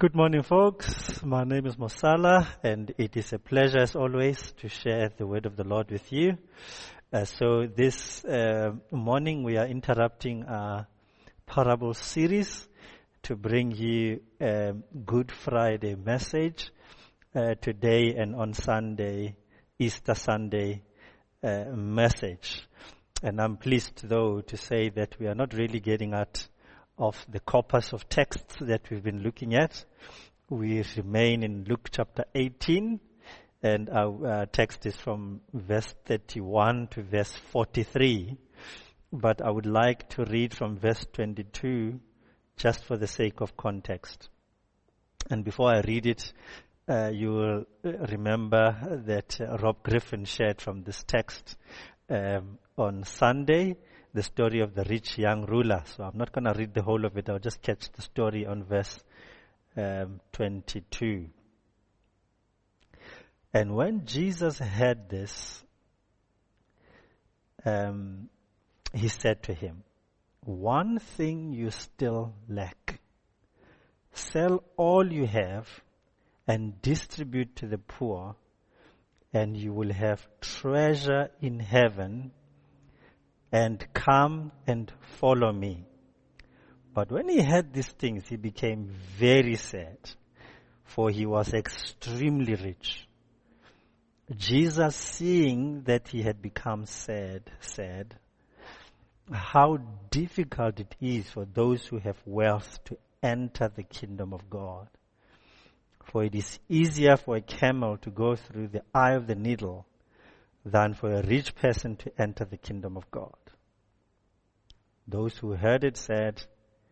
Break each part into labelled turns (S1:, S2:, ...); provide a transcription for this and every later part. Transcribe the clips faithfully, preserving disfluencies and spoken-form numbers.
S1: Good morning, folks. My name is Mosala, and it is a pleasure, as always, to share the word of the Lord with you. Uh, so this uh, morning, we are interrupting our parable series to bring you a Good Friday message uh, today and on Sunday, Easter Sunday uh, message. And I'm pleased, though, to say that we are not really getting at of the corpus of texts that we've been looking at. We remain in Luke chapter eighteen, and our uh, text is from verse thirty-one to verse forty-three. But I would like to read from verse twenty-two, just for the sake of context. And before I read it, uh, you will remember that uh, Rob Griffin shared from this text um, on Sunday, the story of the rich young ruler. So I'm not going to read the whole of it. I'll just catch the story on verse um, twenty-two. And when Jesus heard this, um, he said to him, "One thing you still lack. Sell all you have and distribute to the poor, and you will have treasure in heaven, and come and follow me." But when he heard these things, he became very sad, for he was extremely rich. Jesus, seeing that he had become sad, said, "How difficult it is for those who have wealth to enter the kingdom of God. For it is easier for a camel to go through the eye of the needle than for a rich person to enter the kingdom of God." Those who heard it said,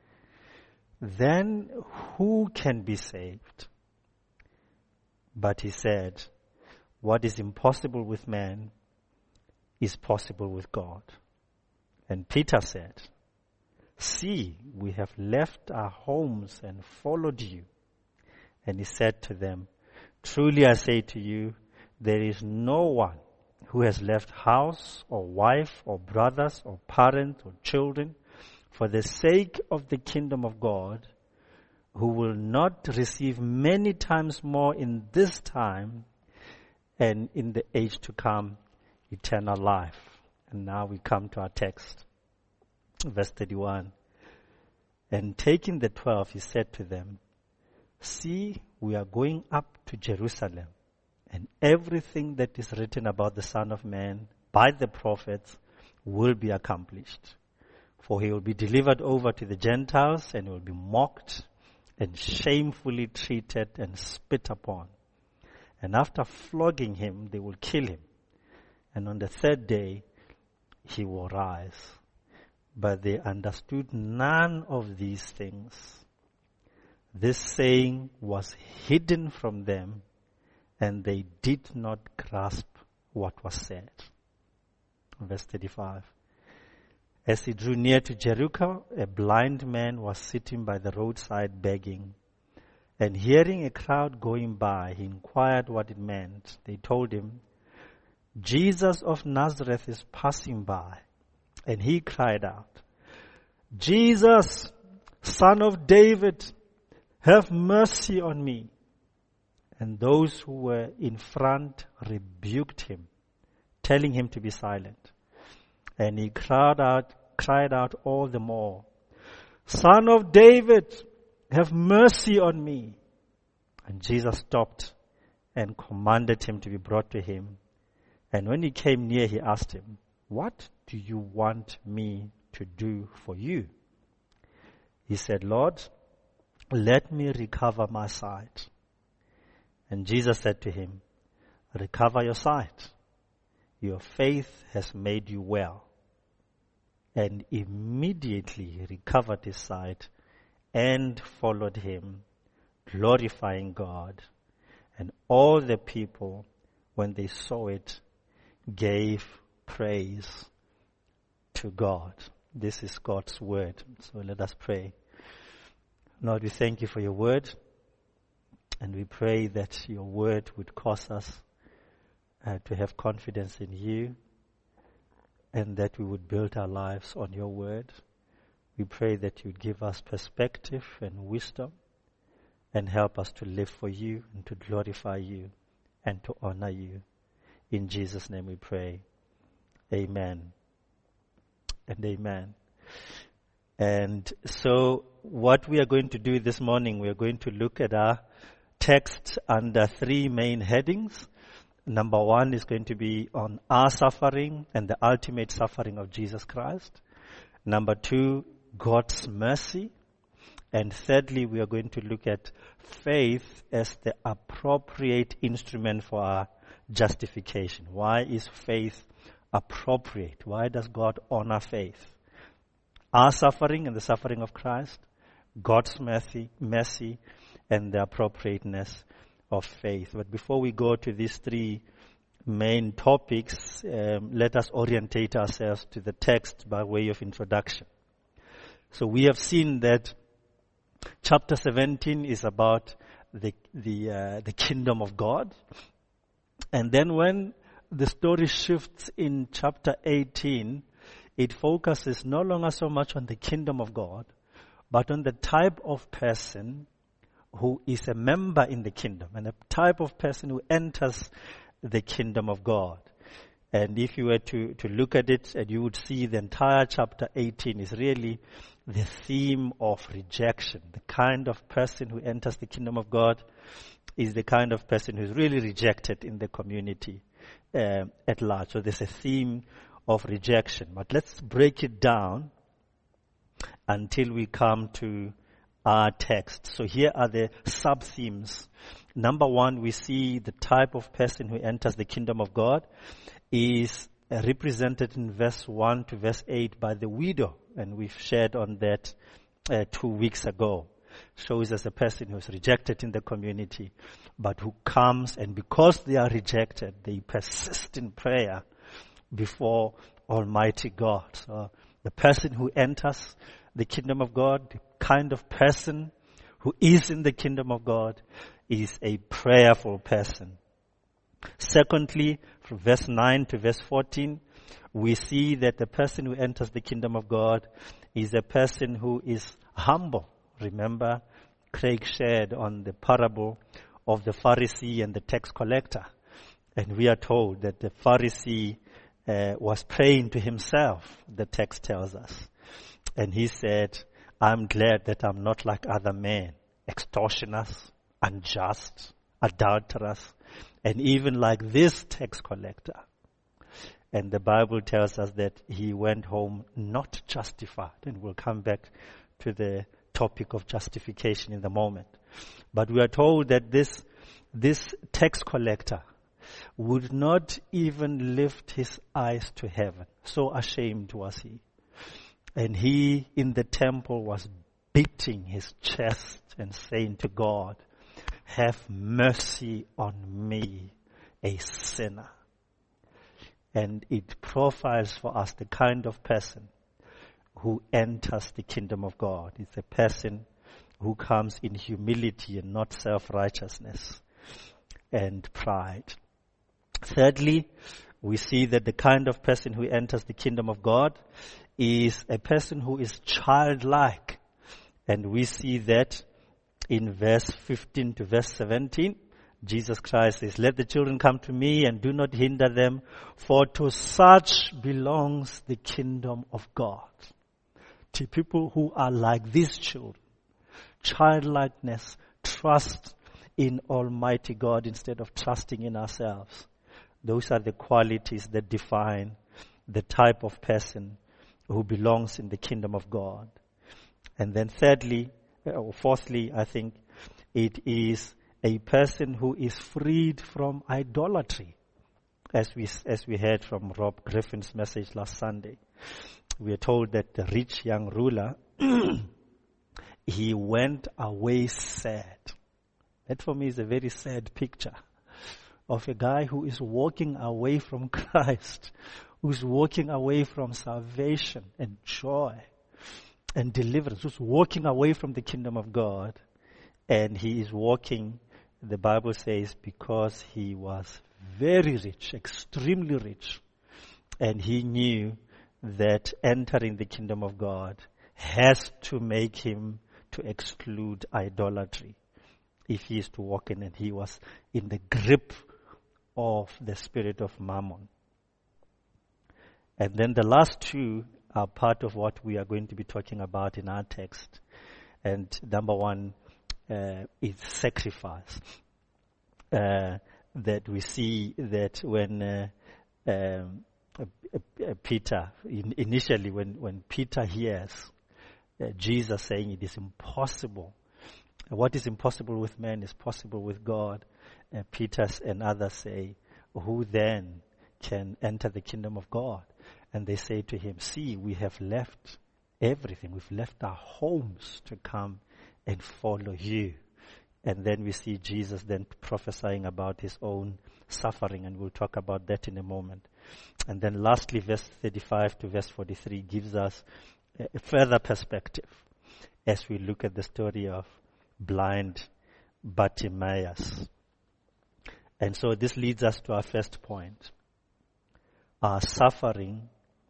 S1: "Then who can be saved?" But he said, "What is impossible with man is possible with God." And Peter said, "See, we have left our homes and followed you." And he said to them, "Truly I say to you, there is no one who has left house or wife or brothers or parents or children for the sake of the kingdom of God, who will not receive many times more in this time and in the age to come eternal life." And now we come to our text, verse thirty-one. And taking the twelve, he said to them, "See, we are going up to Jerusalem, and everything that is written about the Son of Man by the prophets will be accomplished. For he will be delivered over to the Gentiles, and will be mocked and shamefully treated and spit upon. And after flogging him, they will kill him. And on the third day, he will rise." But they understood none of these things. This saying was hidden from them, and they did not grasp what was said. Verse thirty-five. As he drew near to Jericho, a blind man was sitting by the roadside begging. And hearing a crowd going by, he inquired what it meant. They told him, "Jesus of Nazareth is passing by." And he cried out, "Jesus, Son of David, have mercy on me." And those who were in front rebuked him, telling him to be silent. And he cried out, cried out all the more, "Son of David, have mercy on me." And Jesus stopped and commanded him to be brought to him. And when he came near, he asked him, "What do you want me to do for you?" He said, "Lord, let me recover my sight." And Jesus said to him, "Recover your sight. Your faith has made you well." And immediately he recovered his sight and followed him, glorifying God. And all the people, when they saw it, gave praise to God. This is God's word. So let us pray. Lord, we thank you for your word, and we pray that your word would cause us uh, to have confidence in you, and that we would build our lives on your word. We pray that you'd give us perspective and wisdom, and help us to live for you and to glorify you and to honor you. In Jesus' name we pray. Amen and amen. And so what we are going to do this morning, we are going to look at our text under three main headings. Number one is going to be on our suffering and the ultimate suffering of Jesus Christ. Number two, God's mercy. And thirdly, we are going to look at faith as the appropriate instrument for our justification. Why is faith appropriate? Why does God honor faith? Our suffering and the suffering of Christ, God's mercy, mercy, and the appropriateness of faith. But before we go to these three main topics, um, let us orientate ourselves to the text by way of introduction. So we have seen that chapter seventeen is about the the uh, the kingdom of God, and then when the story shifts in chapter eighteen, it focuses no longer so much on the kingdom of God, but on the type of person who is a member in the kingdom and a type of person who enters the kingdom of God. And if you were to, to look at it, and you would see the entire chapter eighteen is really the theme of rejection. The kind of person who enters the kingdom of God is the kind of person who is really rejected in the community uh, at large. So there's a theme of rejection. But let's break it down until we come to our text. So here are the sub-themes. Number one, we see the type of person who enters the kingdom of God is represented in verse one to verse eight by the widow. And we've shared on that uh, two weeks ago. Shows us a person who's rejected in the community, but who comes, and because they are rejected, they persist in prayer before Almighty God. So the person who enters the kingdom of God, the kind of person who is in the kingdom of God, is a prayerful person. Secondly, from verse nine to verse fourteen, we see that the person who enters the kingdom of God is a person who is humble. Remember, Craig shared on the parable of the Pharisee and the tax collector. And we are told that the Pharisee uh, was praying to himself, the text tells us. And he said, I'm glad that I'm not like other men, extortioners, unjust, adulterers, and even like this tax collector. And the Bible tells us that he went home not justified. And we'll come back to the topic of justification in the moment. But we are told that this, this tax collector would not even lift his eyes to heaven. So ashamed was he. And he in the temple was beating his chest and saying to God, have mercy on me, a sinner. And it profiles for us the kind of person who enters the kingdom of God. It's a person who comes in humility and not self-righteousness and pride. Thirdly, we see that the kind of person who enters the kingdom of God is a person who is childlike. And we see that in verse fifteen to verse seventeen. Jesus Christ says, let the children come to me and do not hinder them, for to such belongs the kingdom of God. To people who are like these children, childlikeness, trust in Almighty God instead of trusting in ourselves. Those are the qualities that define the type of person who belongs in the kingdom of God. And then thirdly, or fourthly, I think, it is a person who is freed from idolatry. As we, as we heard from Rob Griffin's message last Sunday. We are told that the rich young ruler, he went away sad. That for me is a very sad picture of a guy who is walking away from Christ, who's walking away from salvation and joy and deliverance, who's walking away from the kingdom of God. And he is walking, the Bible says, because he was very rich, extremely rich. And he knew that entering the kingdom of God has to make him to exclude idolatry. if he is to walk in, and he was in the grip of the spirit of Mammon. And then the last two are part of what we are going to be talking about in our text. And number one uh, is sacrifice. Uh, that we see that when uh, um, uh, uh, Peter, in, initially when, when Peter hears uh, Jesus saying it is impossible, what is impossible with man is possible with God, uh, Peter and others say, who then can enter the kingdom of God? And they say to him, see, we have left everything. We've left our homes to come and follow you. And then we see Jesus then prophesying about his own suffering, and we'll talk about that in a moment. And then lastly, verse thirty-five to verse forty-three gives us a further perspective as we look at the story of blind Bartimaeus. And so this leads us to our first point. Our suffering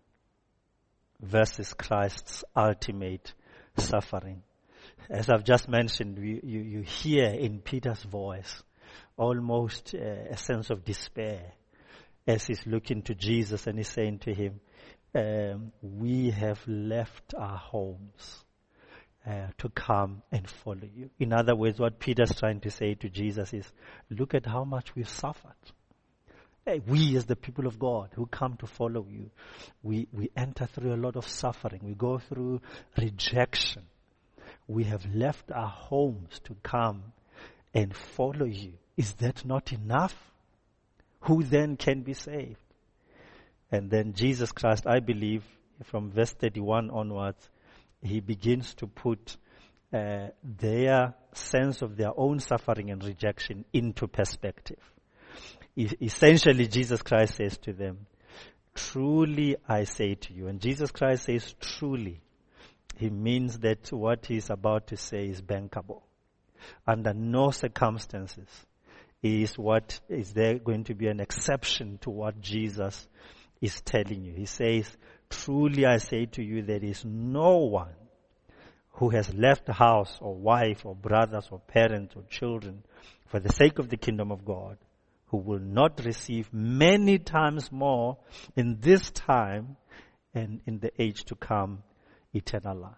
S1: versus Christ's ultimate suffering. As I've just mentioned, we, you, you hear in Peter's voice almost uh, a sense of despair as he's looking to Jesus and he's saying to him, um, we have left our homes uh, to come and follow you. In other words, what Peter's trying to say to Jesus is, look at how much we've suffered. We as the people of God who come to follow you, we, we enter through a lot of suffering. We go through rejection. We have left our homes to come and follow you. Is that not enough? Who then can be saved? And then Jesus Christ, I believe, from verse thirty-one onwards, he begins to put uh, their sense of their own suffering and rejection into perspective. Essentially, Jesus Christ says to them, truly I say to you. And Jesus Christ says truly. He means that what he's about to say is bankable. Under no circumstances is what is there going to be an exception to what Jesus is telling you. He says, truly I say to you, there is no one who has left house or wife or brothers or parents or children for the sake of the kingdom of God, who will not receive many times more in this time and in the age to come eternal life.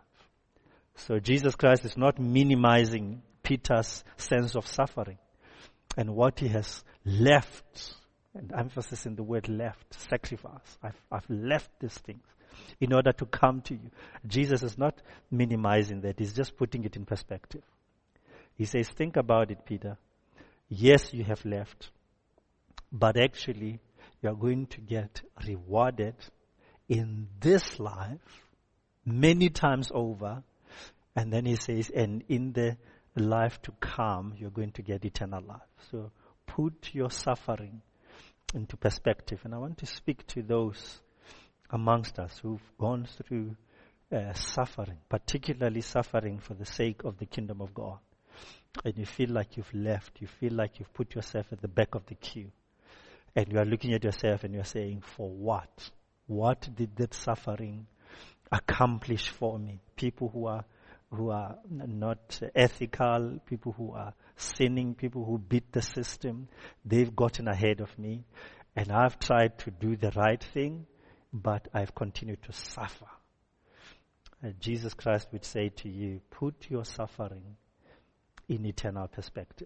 S1: So Jesus Christ is not minimizing Peter's sense of suffering and what he has left, and emphasis in the word left, sacrifice. I've, I've left these things in order to come to you. Jesus is not minimizing that. He's just putting it in perspective. He says, think about it, Peter. Yes, you have left. But actually, you are going to get rewarded in this life many times over. And then he says, and in the life to come, you're going to get eternal life. So put your suffering into perspective. And I want to speak to those amongst us who've gone through uh, suffering, particularly suffering for the sake of the kingdom of God. And you feel like you've left. You feel like you've put yourself at the back of the queue. And you are looking at yourself and you are saying, for what? What did that suffering accomplish for me? People who are who are not ethical, people who are sinning, people who beat the system, they've gotten ahead of me. And I've tried to do the right thing, but I've continued to suffer. And Jesus Christ would say to you, put your suffering in eternal perspective.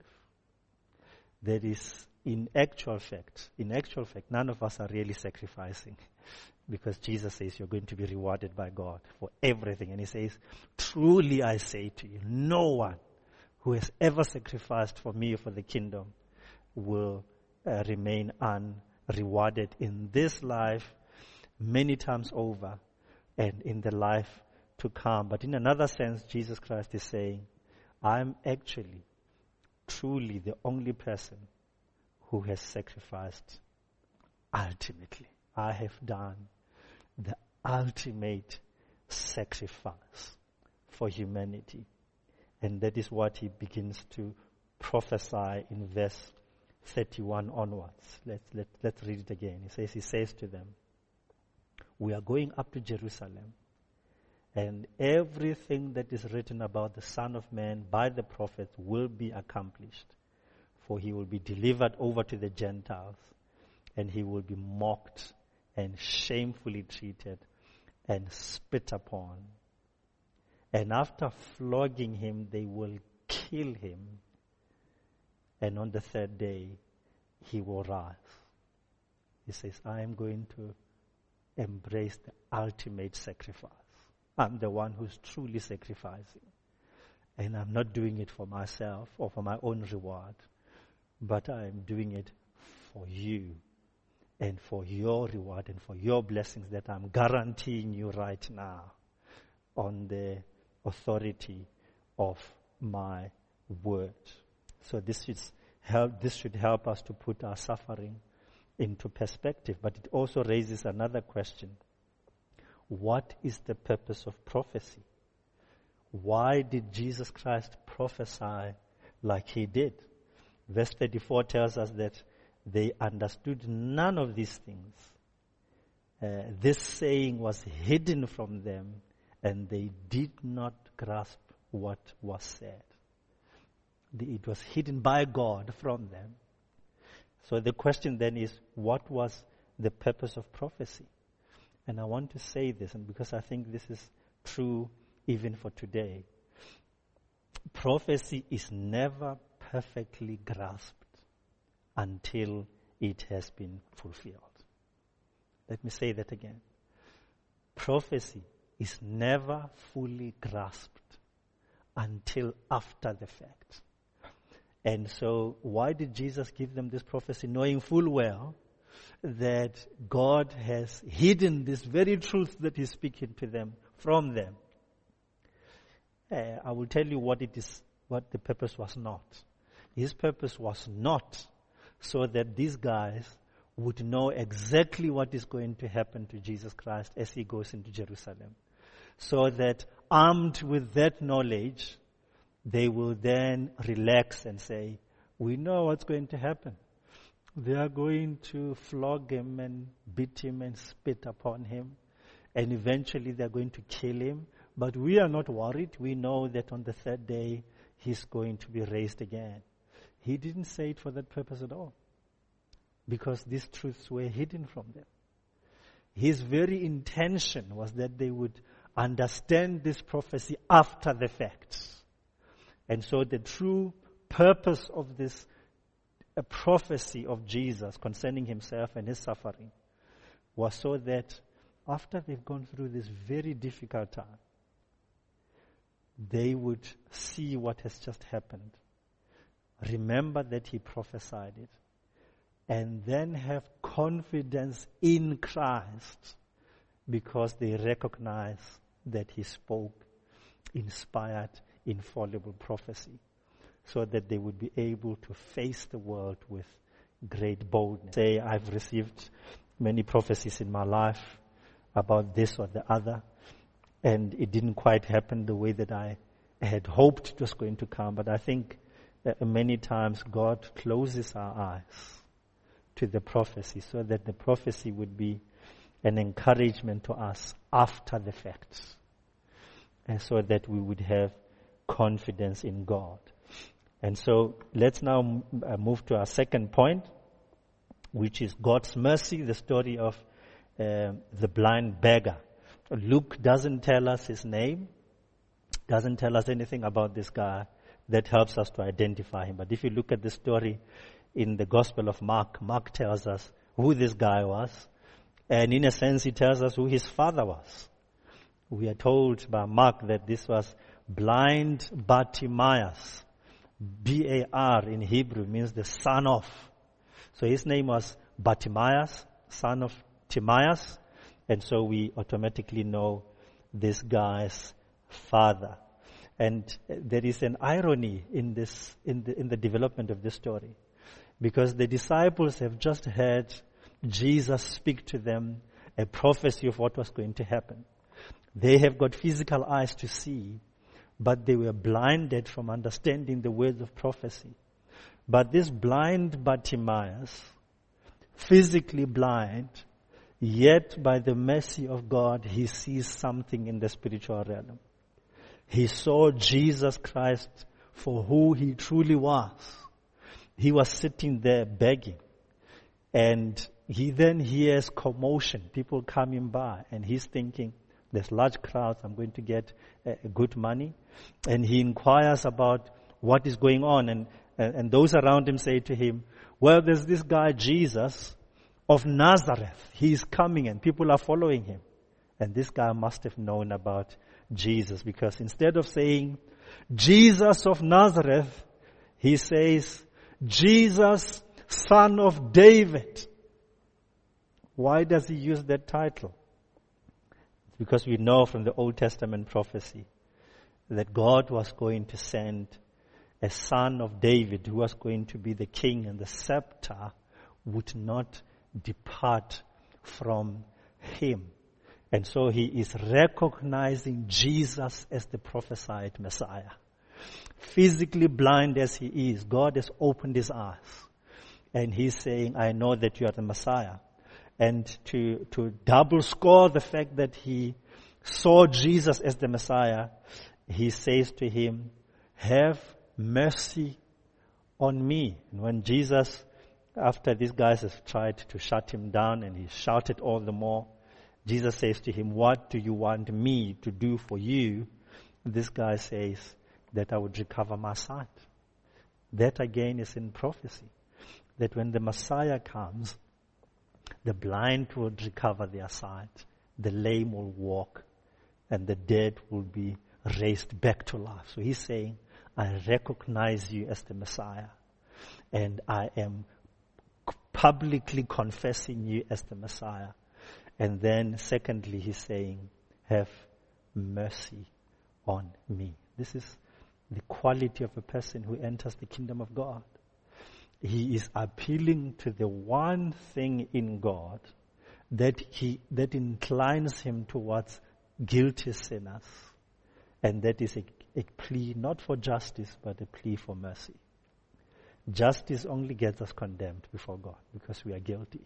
S1: There is In actual fact, in actual fact, none of us are really sacrificing, because Jesus says you're going to be rewarded by God for everything. And he says, truly I say to you, no one who has ever sacrificed for me or for the kingdom will uh, remain unrewarded in this life many times over and in the life to come. But in another sense, Jesus Christ is saying, I'm actually truly the only person who has sacrificed ultimately. I have done the ultimate sacrifice for humanity. And that is what he begins to prophesy in verse thirty-one onwards. Let's, let, let's read it again. He says, he says to them, we are going up to Jerusalem, and everything that is written about the Son of Man by the prophets will be accomplished. For he will be delivered over to the Gentiles, and he will be mocked and shamefully treated and spit upon. And after flogging him, they will kill him. And on the third day, he will rise. He says, I am going to embrace the ultimate sacrifice. I'm the one who's truly sacrificing. And I'm not doing it for myself or for my own reward, but I am doing it for you and for your reward and for your blessings that I'm guaranteeing you right now on the authority of my word. So this should help, this should help us to put our suffering into perspective, but it also raises another question. What is the purpose of prophecy? Why did Jesus Christ prophesy like he did? Verse thirty-four tells us that they understood none of these things. Uh, this saying was hidden from them, and they did not grasp what was said. The, it was hidden by God from them. So the question then is, what was the purpose of prophecy? And I want to say this, and because I think this is true even for today. Prophecy is never perfectly grasped until it has been fulfilled. Let me say that again. Prophecy is never fully grasped until after the fact. And so why did Jesus give them this prophecy, knowing full well that God has hidden this very truth that he's speaking to them from them? Uh, I will tell you what it is, what the purpose was not. His purpose was not so that these guys would know exactly what is going to happen to Jesus Christ as he goes into Jerusalem. So that armed with that knowledge, they will then relax and say, we know what's going to happen. They are going to flog him and beat him and spit upon him. And eventually they're going to kill him. But we are not worried. We know that on the third day, he's going to be raised again. He didn't say it for that purpose at all, because these truths were hidden from them. His very intention was that they would understand this prophecy after the fact. And so the true purpose of this a prophecy of Jesus concerning himself and his suffering was so that after they've gone through this very difficult time, they would see what has just happened, remember that he prophesied it, and then have confidence in Christ because they recognize that he spoke inspired, infallible prophecy, so that they would be able to face the world with great boldness. Say, I've received many prophecies in my life about this or the other, and it didn't quite happen the way that I had hoped it was going to come. But I think that many times God closes our eyes to the prophecy so that the prophecy would be an encouragement to us after the facts, and so that we would have confidence in God. And so let's now move to our second point, which is God's mercy, the story of uh, the blind beggar. Luke doesn't tell us his name, doesn't tell us anything about this guy that helps us to identify him. But if you look at the story in the Gospel of Mark, Mark tells us who this guy was, and in a sense he tells us who his father was. We are told by Mark that this was blind Bartimaeus. B A R in Hebrew means the son of. So his name was Bartimaeus, son of Timaeus, and so we automatically know this guy's father. And there is an irony in this, in the, in the development of this story, because the disciples have just heard Jesus speak to them a prophecy of what was going to happen. They have got physical eyes to see, but they were blinded from understanding the words of prophecy. But this blind Bartimaeus, physically blind, Yet by the mercy of God, he sees something in the spiritual realm. He saw Jesus Christ for who he truly was. He was sitting there begging. And he then hears commotion, people coming by, and he's thinking, there's large crowds, I'm going to get uh, good money. And he inquires about what is going on, and, and, and those around him say to him, well, there's this guy Jesus of Nazareth. He's coming and people are following him. And this guy must have known about Jesus, because instead of saying, Jesus of Nazareth, he says, Jesus, son of David. Why does he use that title? It's because we know from the Old Testament prophecy that God was going to send a son of David who was going to be the king, and the scepter would not depart from him. And so he is recognizing Jesus as the prophesied Messiah. Physically blind as he is, God has opened his eyes. And he's saying, I know that you are the Messiah. And to, to double score the fact that he saw Jesus as the Messiah, he says to him, have mercy on me. And when Jesus, after these guys have tried to shut him down and he shouted all the more, Jesus says to him, what do you want me to do for you? This guy says that I would recover my sight. That again is in prophecy. That when the Messiah comes, the blind will recover their sight, the lame will walk, and the dead will be raised back to life. So he's saying, I recognize you as the Messiah, and I am publicly confessing you as the Messiah. And then secondly, he's saying, have mercy on me. This is the quality of a person who enters the kingdom of God. He is appealing to the one thing in God that he that inclines him towards guilty sinners. And that is a, a plea not for justice, but a plea for mercy. Justice only gets us condemned before God because we are guilty.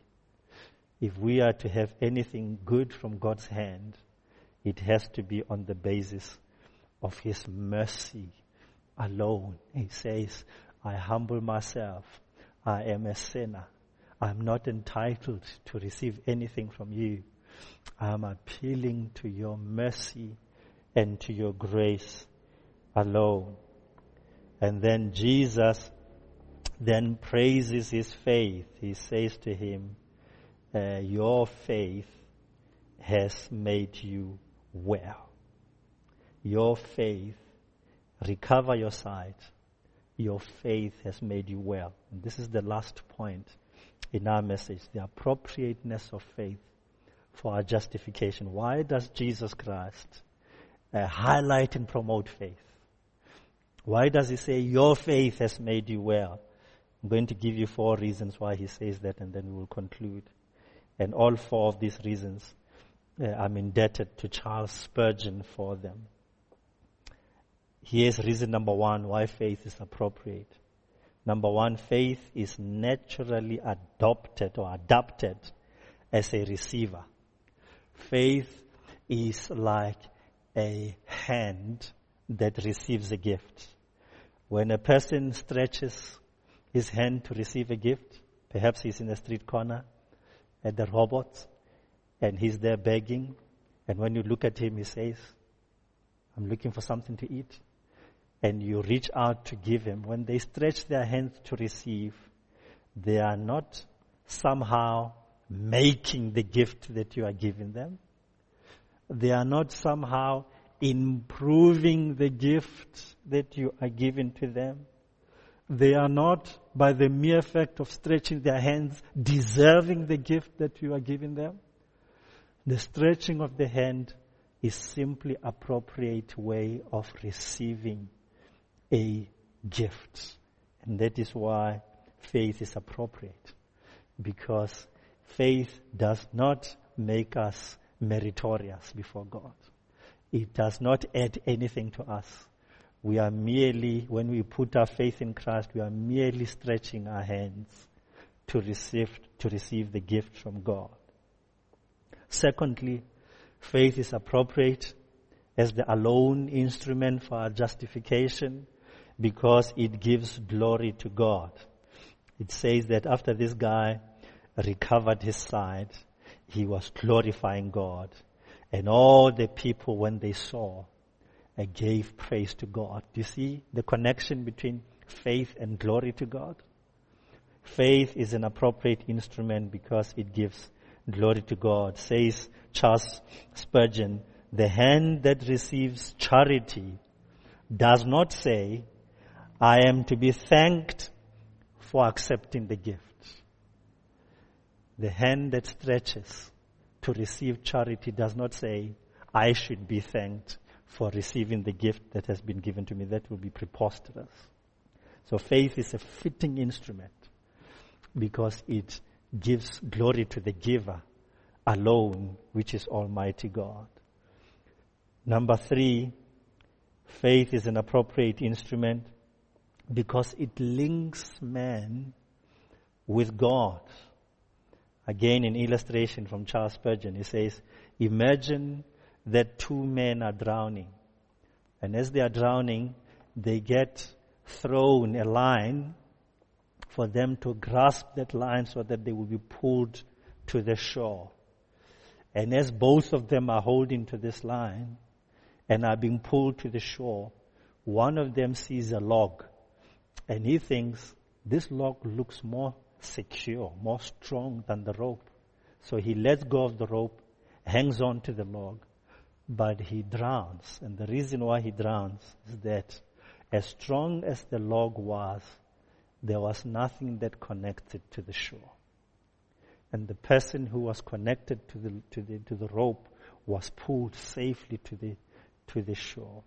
S1: If we are to have anything good from God's hand, it has to be on the basis of his mercy alone. He says, I humble myself. I am a sinner. I'm not entitled to receive anything from you. I'm appealing to your mercy and to your grace alone. And then Jesus then praises his faith. He says to him, uh, your faith has made you well. Your faith, recover your sight. Your faith has made you well. And this is the last point in our message, the appropriateness of faith for our justification. Why does Jesus Christ uh, highlight and promote faith? Why does he say, your faith has made you well? I'm going to give you four reasons why he says that, and then we will conclude. And all four of these reasons, uh, I'm indebted to Charles Spurgeon for them. Here's reason number one why faith is appropriate. Number one, faith is naturally adopted or adapted as a receiver. Faith is like a hand that receives a gift. When a person stretches his hand to receive a gift, perhaps he's in a street corner at the robots and he's there begging, and when you look at him, he says, I'm looking for something to eat. And you reach out to give him. When they stretch their hands to receive, they are not somehow making the gift that you are giving them. They are not somehow improving the gift that you are giving to them. They are not, by the mere fact of stretching their hands, deserving the gift that you are giving them. The stretching of the hand is simply an appropriate way of receiving a gift. And that is why faith is appropriate. Because faith does not make us meritorious before God. It does not add anything to us. We are merely, when we put our faith in Christ, we are merely stretching our hands to receive, to receive the gift from God. Secondly, faith is appropriate as the alone instrument for our justification because it gives glory to God. It says that after this guy recovered his sight, he was glorifying God. And all the people, when they saw, uh, gave praise to God. Do you see the connection between faith and glory to God? Faith is an appropriate instrument because it gives glory to God. Says Charles Spurgeon, the hand that receives charity does not say, I am to be thanked for accepting the gift. The hand that stretches to receive charity does not say, I should be thanked for receiving the gift that has been given to me. That will be preposterous. So faith is a fitting instrument because it gives glory to the giver alone, which is Almighty God. Number three, faith is an appropriate instrument because it links man with God. Again, an illustration from Charles Spurgeon, he says, imagine that two men are drowning. And as they are drowning, they get thrown a line for them to grasp that line so that they will be pulled to the shore. And as both of them are holding to this line and are being pulled to the shore, one of them sees a log and he thinks this log looks more secure, more strong than the rope. So he lets go of the rope, hangs on to the log, but he drowns. And the reason why he drowns is that as strong as the log was, there was nothing that connected to the shore. And the person who was connected to the to the to the rope was pulled safely to the to the shore.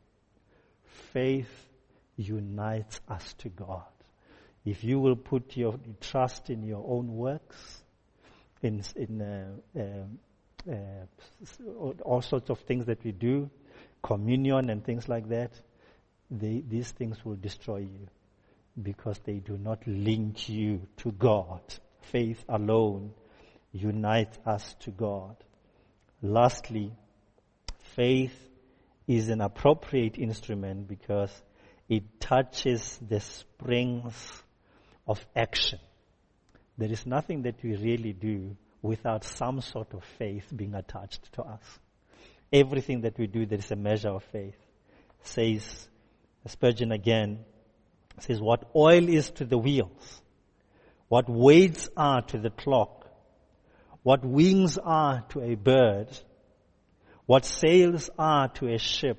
S1: Faith unites us to God. If you will put your trust in your own works, in in uh, uh, uh, all sorts of things that we do, communion and things like that, they, these things will destroy you because they do not link you to God. Faith alone unites us to God. Lastly, faith is an appropriate instrument because it touches the springs of action. There is nothing that we really do without some sort of faith being attached to us. Everything that we do, there is a measure of faith. Says Spurgeon again, says, what oil is to the wheels, what weights are to the clock, what wings are to a bird, what sails are to a ship,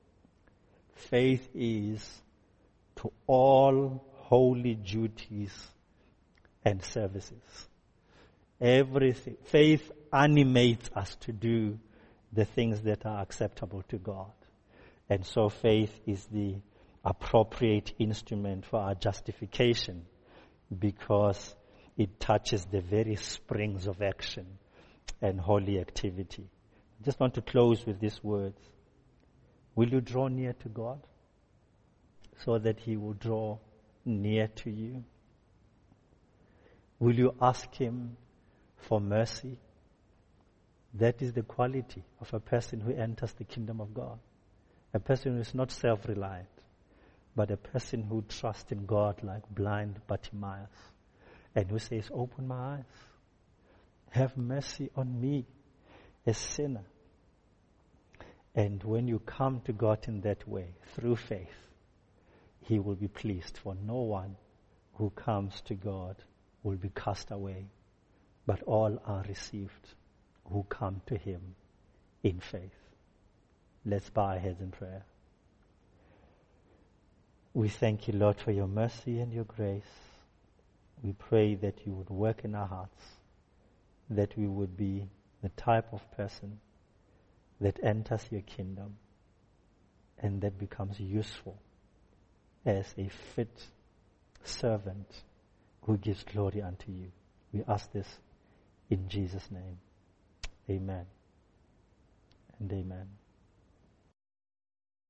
S1: faith is to all holy duties and services. Everything. Faith animates us to do the things that are acceptable to God. And so faith is the appropriate instrument for our justification because it touches the very springs of action and holy activity. I just want to close with these words. Will you draw near to God so that He will draw near to you? Will you ask Him for mercy? That is the quality of a person who enters the kingdom of God. A person who is not self-reliant, but a person who trusts in God like blind Bartimaeus and who says, open my eyes. Have mercy on me, a sinner. And when you come to God in that way, through faith, He will be pleased, for no one who comes to God will be cast away, but all are received who come to Him in faith. Let's bow our heads in prayer. We thank you, Lord, for your mercy and your grace. We pray that you would work in our hearts, that we would be the type of person that enters your kingdom and that becomes useful as a fit servant who gives glory unto you. We ask this in Jesus' name. Amen and amen.